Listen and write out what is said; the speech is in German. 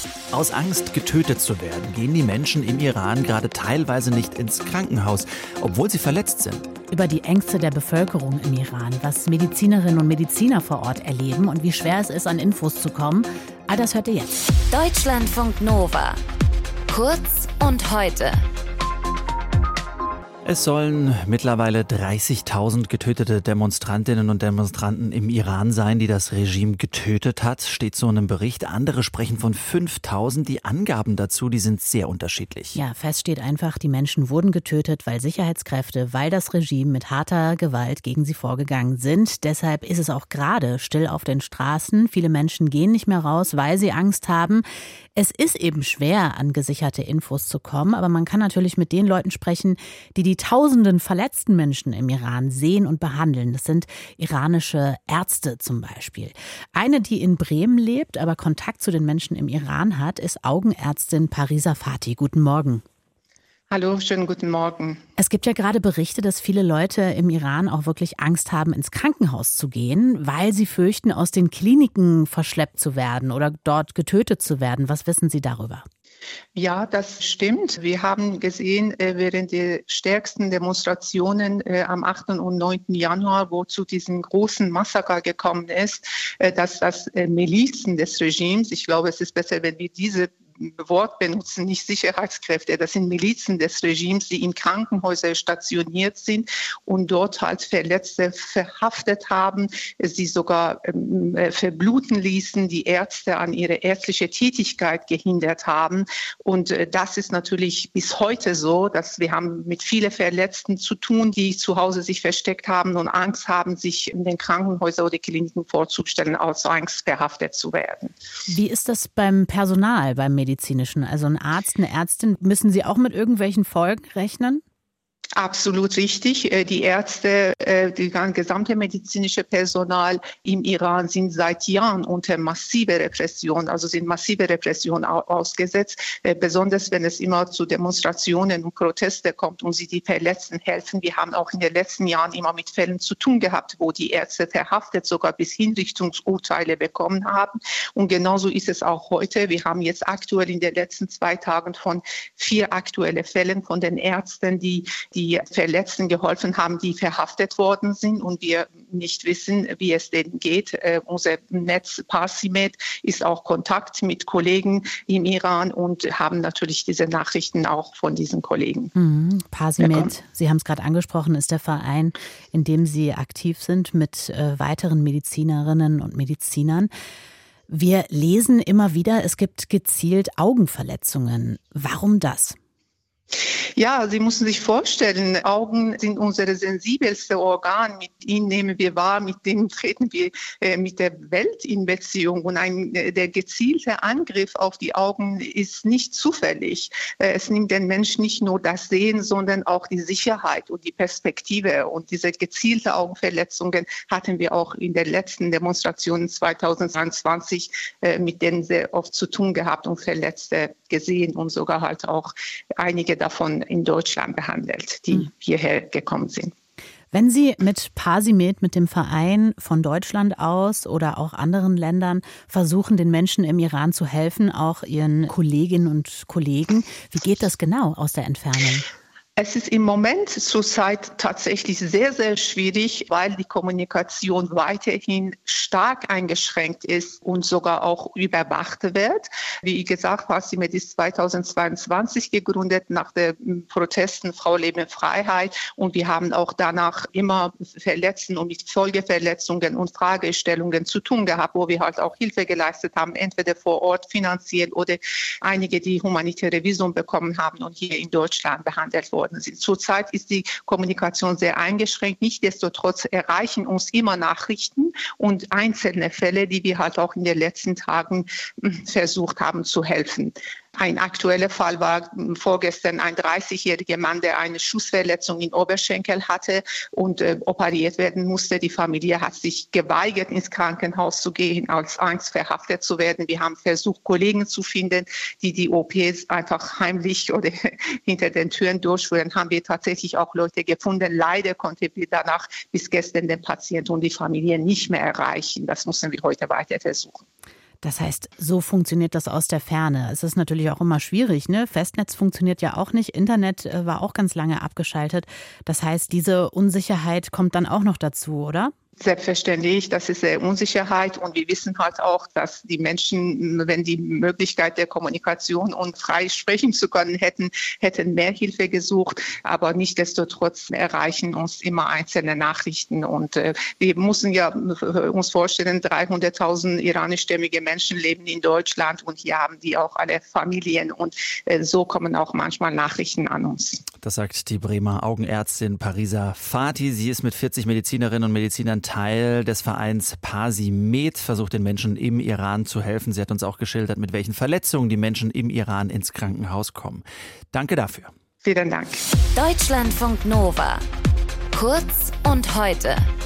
Aus Angst, getötet zu werden, gehen die Menschen im Iran gerade teilweise nicht ins Krankenhaus, obwohl sie verletzt sind. Über die Ängste der Bevölkerung im Iran, was Medizinerinnen und Mediziner vor Ort erleben und wie schwer es ist, an Infos zu kommen, all das hört ihr jetzt. Deutschlandfunk Nova. Kurz und heute. Es sollen mittlerweile 30.000 getötete Demonstrantinnen und Demonstranten im Iran sein, die das Regime getötet hat, steht so in einem Bericht. Andere sprechen von 5.000. Die Angaben dazu, die sind sehr unterschiedlich. Ja, fest steht einfach, die Menschen wurden getötet, weil Sicherheitskräfte, weil das Regime mit harter Gewalt gegen sie vorgegangen sind. Deshalb ist es auch gerade still auf den Straßen. Viele Menschen gehen nicht mehr raus, weil sie Angst haben. Es ist eben schwer, an gesicherte Infos zu kommen, aber man kann natürlich mit den Leuten sprechen, die tausenden verletzten Menschen im Iran sehen und behandeln. Das sind iranische Ärzte zum Beispiel. Eine, die in Bremen lebt, aber Kontakt zu den Menschen im Iran hat, ist Augenärztin Parisa Fati. Guten Morgen. Hallo, schönen guten Morgen. Es gibt ja gerade Berichte, dass viele Leute im Iran auch wirklich Angst haben, ins Krankenhaus zu gehen, weil sie fürchten, aus den Kliniken verschleppt zu werden oder dort getötet zu werden. Was wissen Sie darüber? Ja, das stimmt. Wir haben gesehen, während der stärksten Demonstrationen am 8. und 9. Januar, wo zu diesem großen Massaker gekommen ist, dass das Milizen des Regimes, ich glaube, es ist besser, wenn wir diese Wort benutzen, nicht Sicherheitskräfte, das sind Milizen des Regimes, die in Krankenhäusern stationiert sind und dort halt Verletzte verhaftet haben, sie sogar verbluten ließen, die Ärzte an ihre ärztliche Tätigkeit gehindert haben. Und das ist natürlich bis heute so, dass wir haben mit vielen Verletzten zu tun, die zu Hause sich versteckt haben und Angst haben, sich in den Krankenhäusern oder Kliniken vorzustellen, aus Angst verhaftet zu werden. Wie ist das beim Personal, beim Medizinischen? Also ein Arzt, eine Ärztin, müssen Sie auch mit irgendwelchen Folgen rechnen? Absolut richtig. Die Ärzte, das gesamte medizinische Personal im Iran sind seit Jahren unter massiver Repression, also sind massive Repression ausgesetzt, besonders wenn es immer zu Demonstrationen und Proteste kommt und sie die Verletzten helfen. Wir haben auch in den letzten Jahren immer mit Fällen zu tun gehabt, wo die Ärzte verhaftet, sogar bis Hinrichtungsurteile bekommen haben. Und genauso ist es auch heute. Wir haben jetzt aktuell in den letzten 2 Tagen von 4 aktuellen Fällen von den Ärzten, die Verletzten geholfen haben, die verhaftet worden sind und wir nicht wissen, wie es denen geht. Unser Netz Parsimed ist auch Kontakt mit Kollegen im Iran und haben natürlich diese Nachrichten auch von diesen Kollegen. Parsimed, Sie haben es gerade angesprochen, ist der Verein, in dem Sie aktiv sind mit weiteren Medizinerinnen und Medizinern. Wir lesen immer wieder, es gibt gezielt Augenverletzungen. Warum das? Ja, Sie müssen sich vorstellen, Augen sind unser sensibelste Organ. Mit ihnen nehmen wir wahr, mit denen treten wir mit der Welt in Beziehung. Und der gezielte Angriff auf die Augen ist nicht zufällig. Es nimmt den Menschen nicht nur das Sehen, sondern auch die Sicherheit und die Perspektive. Und diese gezielte Augenverletzungen hatten wir auch in den letzten Demonstrationen 2022 mit denen sehr oft zu tun gehabt und Verletzte gesehen und sogar halt auch einige davon in Deutschland behandelt, die hierher gekommen sind. Wenn Sie mit Parsimed, mit dem Verein von Deutschland aus oder auch anderen Ländern versuchen, den Menschen im Iran zu helfen, auch Ihren Kolleginnen und Kollegen, wie geht das genau aus der Entfernung? Es ist im Moment zurzeit tatsächlich sehr, sehr schwierig, weil die Kommunikation weiterhin stark eingeschränkt ist und sogar auch überwacht wird. Wie gesagt, Parsimed ist 2022 gegründet nach den Protesten Frau Leben Freiheit und wir haben auch danach immer Verletzten und mit Folgeverletzungen und Fragestellungen zu tun gehabt, wo wir halt auch Hilfe geleistet haben, entweder vor Ort finanziell oder einige, die humanitäre Visum bekommen haben und hier in Deutschland behandelt wurden. Zurzeit ist die Kommunikation sehr eingeschränkt. Nichtsdestotrotz erreichen uns immer Nachrichten und einzelne Fälle, die wir halt auch in den letzten Tagen versucht haben zu helfen. Ein aktueller Fall war vorgestern ein 30-jähriger Mann, der eine Schussverletzung in Oberschenkel hatte und operiert werden musste. Die Familie hat sich geweigert, ins Krankenhaus zu gehen, aus Angst verhaftet zu werden. Wir haben versucht, Kollegen zu finden, die die OPs einfach heimlich oder hinter den Türen durchführen. Haben wir tatsächlich auch Leute gefunden. Leider konnten wir danach bis gestern den Patienten und die Familie nicht mehr erreichen. Das müssen wir heute weiter versuchen. Das heißt, so funktioniert das aus der Ferne. Es ist natürlich auch immer schwierig, ne? Festnetz funktioniert ja auch nicht, Internet war auch ganz lange abgeschaltet. Das heißt, diese Unsicherheit kommt dann auch noch dazu, oder? Selbstverständlich, das ist Unsicherheit und wir wissen halt auch, dass die Menschen, wenn die Möglichkeit der Kommunikation und frei sprechen zu können hätten mehr Hilfe gesucht, aber nichtsdestotrotz erreichen uns immer einzelne Nachrichten und wir müssen ja uns vorstellen, 300.000 iranischstämmige Menschen leben in Deutschland und hier haben die auch alle Familien und so kommen auch manchmal Nachrichten an uns. Das sagt die Bremer Augenärztin Parisa Fatih. Sie ist mit 40 Medizinerinnen und Medizinern Teil des Vereins Pasi-Med, versucht den Menschen im Iran zu helfen. Sie hat uns auch geschildert, mit welchen Verletzungen die Menschen im Iran ins Krankenhaus kommen. Danke dafür. Vielen Dank. Deutschlandfunk Nova. Kurz und heute.